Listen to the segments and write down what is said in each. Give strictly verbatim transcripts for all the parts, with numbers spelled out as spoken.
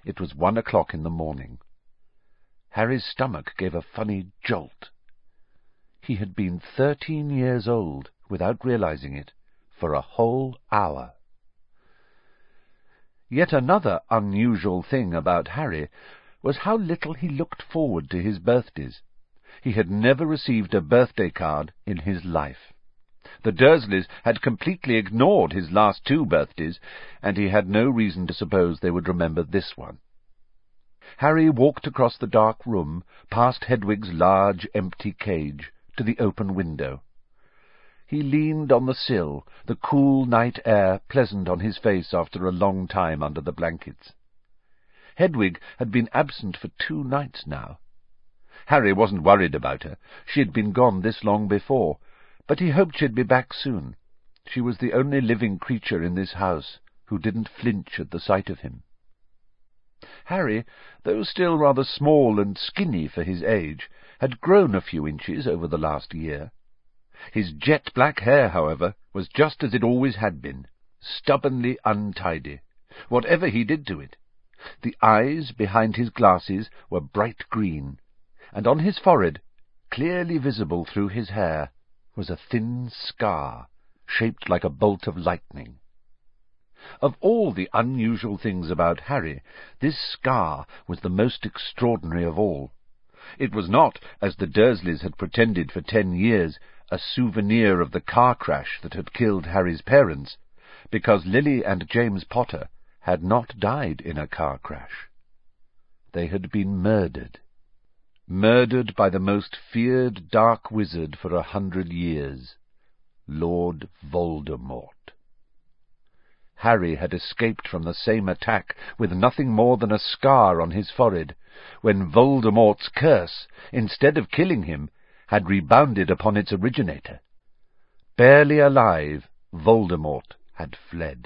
It was one o'clock in the morning. Harry's stomach gave a funny jolt. He had been thirteen years old, without realizing it, for a whole hour. Yet another unusual thing about Harry was how little he looked forward to his birthdays. He had never received a birthday card in his life. The Dursleys had completely ignored his last two birthdays, and he had no reason to suppose they would remember this one. Harry walked across the dark room, past Hedwig's large, empty cage, to the open window. He leaned on the sill, the cool night air pleasant on his face after a long time under the blankets. Hedwig had been absent for two nights now. Harry wasn't worried about her. She had been gone this long before, but he hoped she'd be back soon. She was the only living creature in this house who didn't flinch at the sight of him. Harry, though still rather small and skinny for his age, had grown a few inches over the last year. His jet-black hair, however, was just as it always had been, stubbornly untidy, whatever he did to it. The eyes behind his glasses were bright green, and on his forehead, clearly visible through his hair, was a thin scar, shaped like a bolt of lightning. Of all the unusual things about Harry, this scar was the most extraordinary of all. It was not, as the Dursleys had pretended for ten years, a souvenir of the car crash that had killed Harry's parents, because Lily and James Potter had not died in a car crash. They had been murdered. Murdered by the most feared dark wizard for a hundred years, Lord Voldemort. Harry had escaped from the same attack with nothing more than a scar on his forehead, when Voldemort's curse, instead of killing him, had rebounded upon its originator. Barely alive, Voldemort had fled.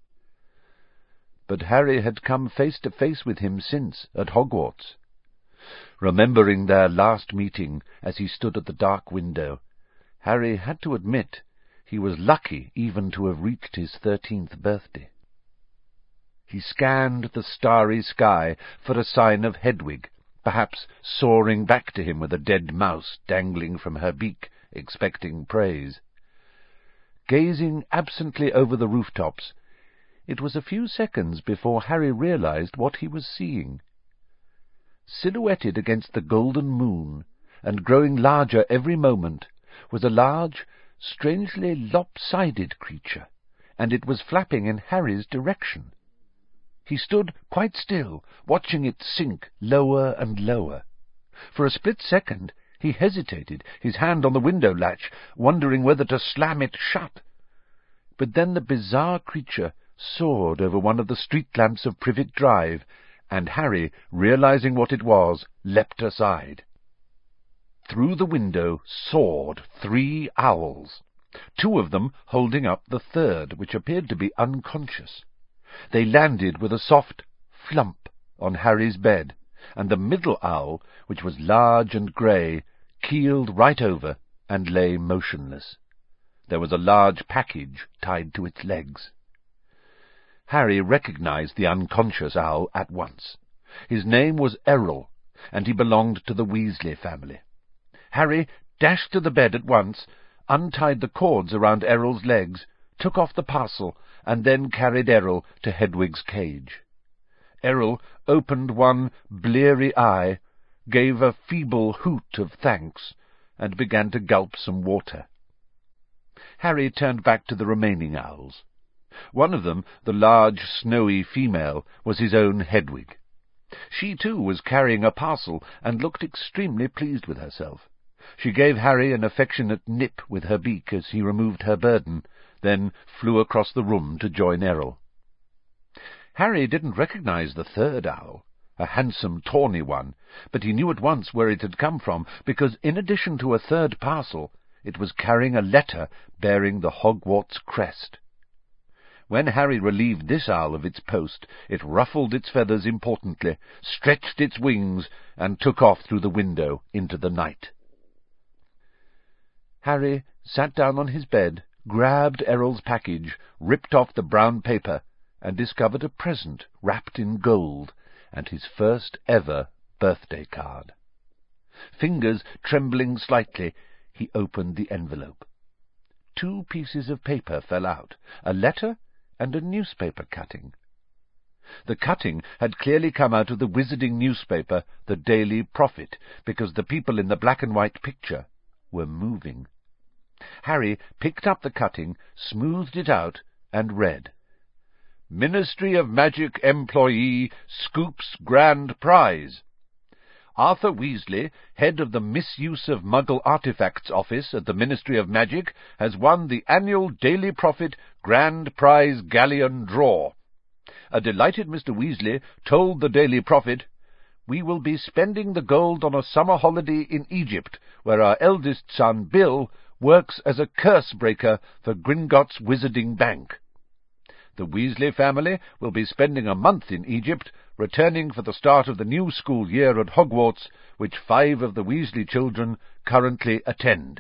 But Harry had come face to face with him since, at Hogwarts. Remembering their last meeting as he stood at the dark window, Harry had to admit he was lucky even to have reached his thirteenth birthday. He scanned the starry sky for a sign of Hedwig, perhaps soaring back to him with a dead mouse dangling from her beak, expecting praise. Gazing absently over the rooftops, it was a few seconds before Harry realized what he was seeing. Silhouetted against the golden moon, and growing larger every moment, was a large, strangely lopsided creature, and it was flapping in Harry's direction. He stood quite still, watching it sink lower and lower. For a split second he hesitated, his hand on the window latch, wondering whether to slam it shut. But then the bizarre creature soared over one of the street lamps of Privet Drive, and Harry, realizing what it was, leapt aside. Through the window soared three owls, two of them holding up the third, which appeared to be unconscious. They landed with a soft flump on Harry's bed, and the middle owl, which was large and grey, keeled right over and lay motionless. There was a large package tied to its legs. Harry recognized the unconscious owl at once. His name was Errol, and he belonged to the Weasley family. Harry dashed to the bed at once, untied the cords around Errol's legs, took off the parcel, and then carried Errol to Hedwig's cage. Errol opened one bleary eye, gave a feeble hoot of thanks, and began to gulp some water. Harry turned back to the remaining owls. One of them, the large, snowy female, was his own Hedwig. She, too, was carrying a parcel, and looked extremely pleased with herself. She gave Harry an affectionate nip with her beak as he removed her burden, then flew across the room to join Errol. Harry didn't recognize the third owl, a handsome, tawny one, but he knew at once where it had come from, because in addition to a third parcel, it was carrying a letter bearing the Hogwarts crest. When Harry relieved this owl of its post, it ruffled its feathers importantly, stretched its wings, and took off through the window into the night. Harry sat down on his bed, grabbed Errol's package, ripped off the brown paper, and discovered a present wrapped in gold, and his first ever birthday card. Fingers trembling slightly, he opened the envelope. Two pieces of paper fell out, a letter and a newspaper cutting. The cutting had clearly come out of the wizarding newspaper, the Daily Prophet, because the people in the black-and-white picture were moving. Harry picked up the cutting, smoothed it out, and read, "Ministry of Magic employee scoops grand prize. Arthur Weasley, head of the Misuse of Muggle Artifacts Office at the Ministry of Magic, has won the annual Daily Prophet Grand Prize Galleon Draw. A delighted Mister Weasley told the Daily Prophet, 'We will be spending the gold on a summer holiday in Egypt, where our eldest son, Bill, works as a curse-breaker for Gringotts Wizarding Bank. The Weasley family will be spending a month in Egypt, returning for the start of the new school year at Hogwarts, which five of the Weasley children currently attend.'"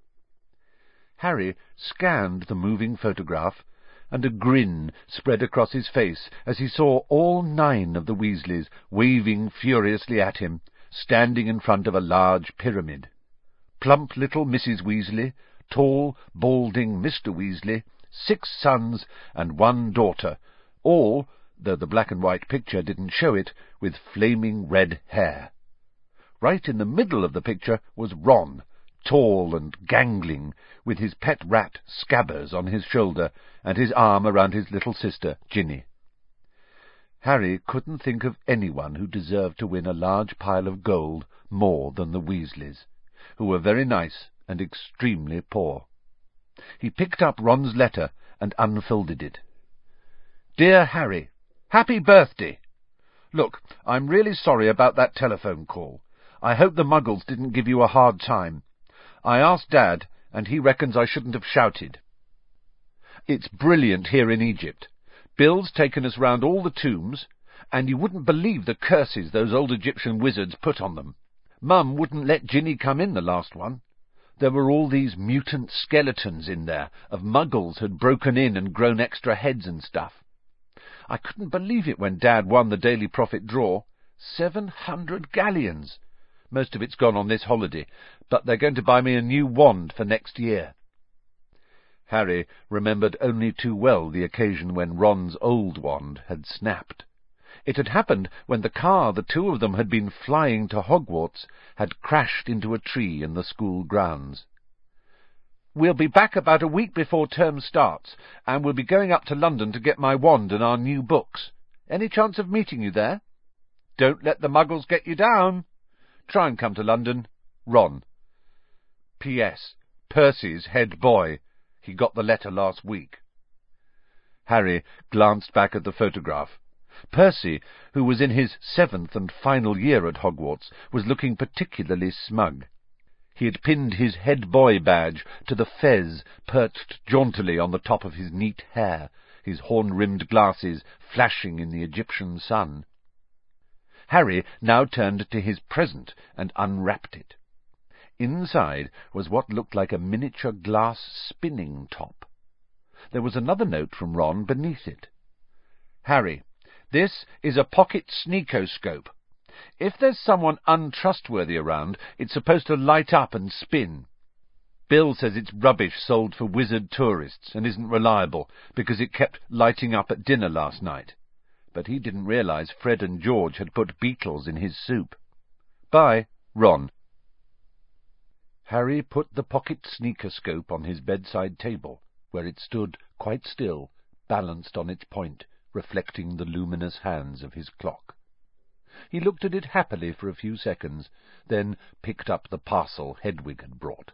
Harry scanned the moving photograph, and a grin spread across his face as he saw all nine of the Weasleys waving furiously at him, standing in front of a large pyramid. Plump little Missus Weasley, tall, balding Mister Weasley, six sons and one daughter, all, though the black-and-white picture didn't show it, with flaming red hair. Right in the middle of the picture was Ron, tall and gangling, with his pet rat Scabbers on his shoulder and his arm around his little sister Ginny. Harry couldn't think of anyone who deserved to win a large pile of gold more than the Weasleys, who were very nice and extremely poor. He picked up Ron's letter and unfolded it. "Dear Harry, happy birthday! Look, I'm really sorry about that telephone call. I hope the Muggles didn't give you a hard time. I asked Dad, and he reckons I shouldn't have shouted. It's brilliant here in Egypt. Bill's taken us round all the tombs, and you wouldn't believe the curses those old Egyptian wizards put on them. Mum wouldn't let Ginny come in the last one. There were all these mutant skeletons in there, of Muggles had broken in and grown extra heads and stuff. I couldn't believe it when Dad won the Daily Prophet draw. Seven hundred galleons! Most of it's gone on this holiday, but they're going to buy me a new wand for next year." Harry remembered only too well the occasion when Ron's old wand had snapped. It had happened when the car the two of them had been flying to Hogwarts had crashed into a tree in the school grounds. "We'll be back about a week before term starts, and we'll be going up to London to get my wand and our new books. Any chance of meeting you there? Don't let the Muggles get you down. Try and come to London. Ron. P S. Percy's head boy. He got the letter last week." Harry glanced back at the photograph. Percy, who was in his seventh and final year at Hogwarts, was looking particularly smug. He had pinned his head boy badge to the fez perched jauntily on the top of his neat hair, his horn-rimmed glasses flashing in the Egyptian sun. Harry now turned to his present and unwrapped it. Inside was what looked like a miniature glass spinning top. There was another note from Ron beneath it. "Harry, this is a pocket sneakoscope. If there's someone untrustworthy around, it's supposed to light up and spin. Bill says it's rubbish sold for wizard tourists and isn't reliable because it kept lighting up at dinner last night. But he didn't realize Fred and George had put beetles in his soup. Bye, Ron." Harry put the pocket sneakoscope on his bedside table, where it stood quite still, balanced on its point, reflecting the luminous hands of his clock. He looked at it happily for a few seconds, then picked up the parcel Hedwig had brought.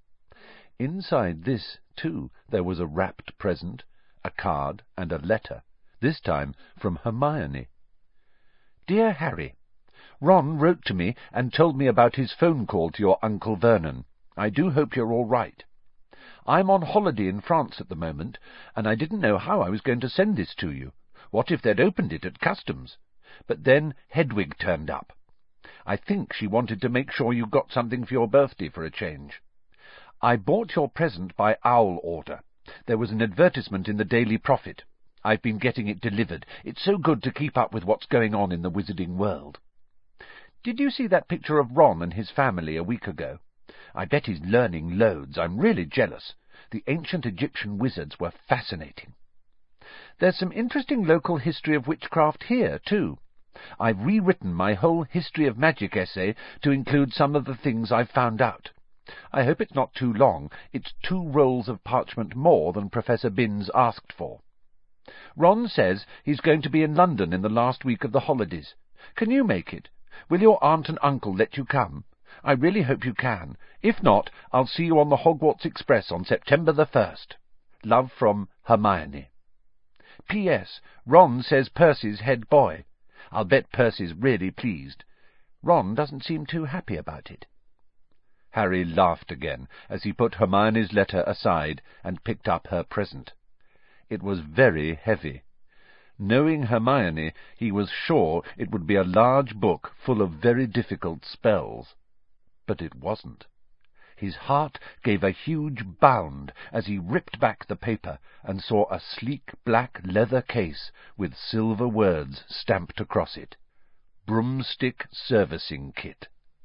Inside this, too, there was a wrapped present, a card and a letter, this time from Hermione. "Dear Harry, Ron wrote to me and told me about his phone call to your Uncle Vernon. I do hope you're all right. I'm on holiday in France at the moment, and I didn't know how I was going to send this to you. What if they'd opened it at customs? But then Hedwig turned up. I think she wanted to make sure you got something for your birthday for a change. I bought your present by owl order. There was an advertisement in the Daily Prophet. I've been getting it delivered. It's so good to keep up with what's going on in the wizarding world. Did you see that picture of Ron and his family a week ago? I bet he's learning loads. I'm really jealous. The ancient Egyptian wizards were fascinating. There's some interesting local history of witchcraft here, too. I've rewritten my whole history of magic essay to include some of the things I've found out. I hope it's not too long. It's two rolls of parchment more than Professor Binns asked for. Ron says he's going to be in London in the last week of the holidays. Can you make it? Will your aunt and uncle let you come? I really hope you can. If not, I'll see you on the Hogwarts Express on September the first. Love from Hermione. P S. Ron says Percy's head boy. I'll bet Percy's really pleased. Ron doesn't seem too happy about it. Harry laughed again as he put Hermione's letter aside and picked up her present. It was very heavy. Knowing Hermione, he was sure it would be a large book full of very difficult spells. But it wasn't. His heart gave a huge bound as he ripped back the paper and saw a sleek black leather case with silver words stamped across it. Broomstick Servicing Kit.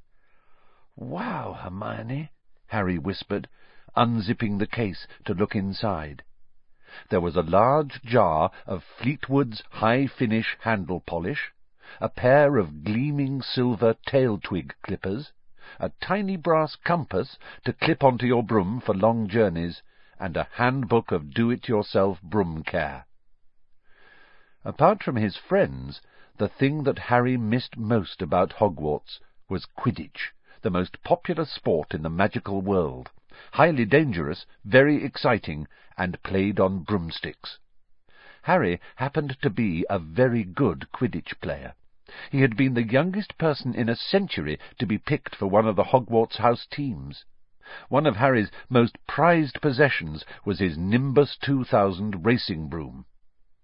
"Wow, Hermione," Harry whispered, unzipping the case to look inside. There was a large jar of Fleetwood's high-finish handle polish, a pair of gleaming silver tail-twig clippers, a tiny brass compass to clip onto your broom for long journeys, and a handbook of do-it-yourself broom care. Apart from his friends, the thing that Harry missed most about Hogwarts was Quidditch, the most popular sport in the magical world, highly dangerous, very exciting, and played on broomsticks. Harry happened to be a very good Quidditch player. He had been the youngest person in a century to be picked for one of the Hogwarts house teams. One of Harry's most prized possessions was his Nimbus two thousand racing broom.